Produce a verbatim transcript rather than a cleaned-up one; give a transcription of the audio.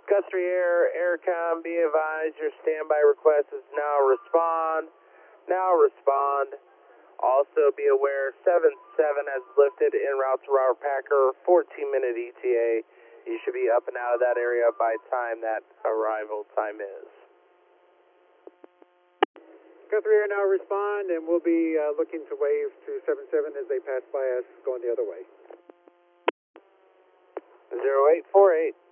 Guthrie Air, Aircom, be advised your standby request is now respond. Now respond. Also be aware seven seven has lifted en route to Robert Packer, fourteen minute E T A. You should be up and out of that area by time that arrival time is. Guthrie Air now respond, and we'll be uh, looking to wave to seven seven as they pass by us going the other way. zero eight four eight.